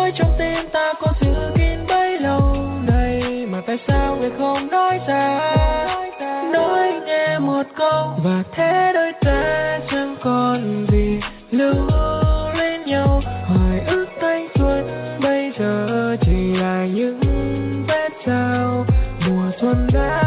nỗi trong tim ta có giữ kín bấy lâu nay, mà tại sao người không nói ra, nói nghe một câu và thế đôi ta chẳng còn gì lưu lên nhau. Hoài ức thanh xuân bây giờ chỉ là những vết dao mùa xuân đã